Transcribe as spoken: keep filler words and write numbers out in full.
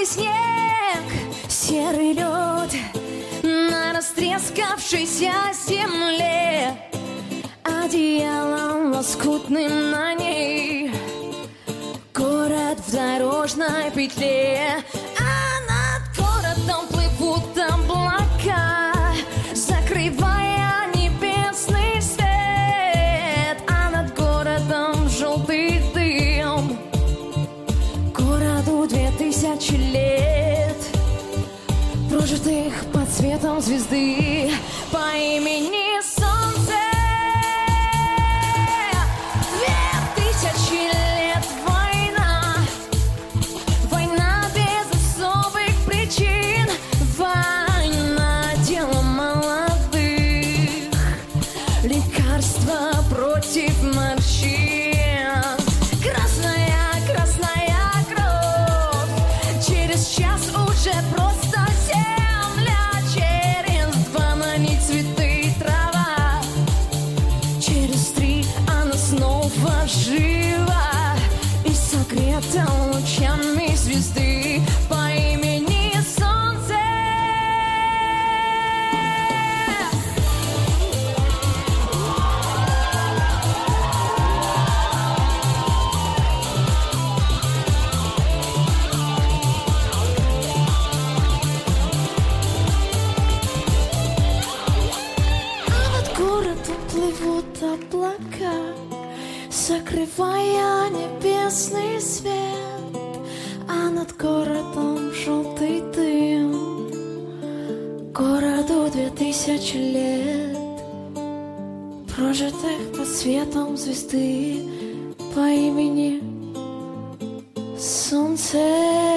белый снег, серый лед на растрескавшейся земле, одеялом лоскутным на ней город в дорожной петле. А над городом плывут облака, закрывая небесный свет. А над городом желтый дым, городу две тысячи лет, прожитых под светом звезды по имени Солнце. Две тысячи лет война, война без особых причин, война дело молодых, лекарство против морщин. Красная, красная кровь, через час уже просто земля, через два на ней цветы и трава, через три она снова жива и согрета лучами звезды по имени Солнце. А над городом плывут облака, закрывая небесный свет. А над городом желтый дым, городу две тысячи лет, прожитых под светом звезды по имени Солнце.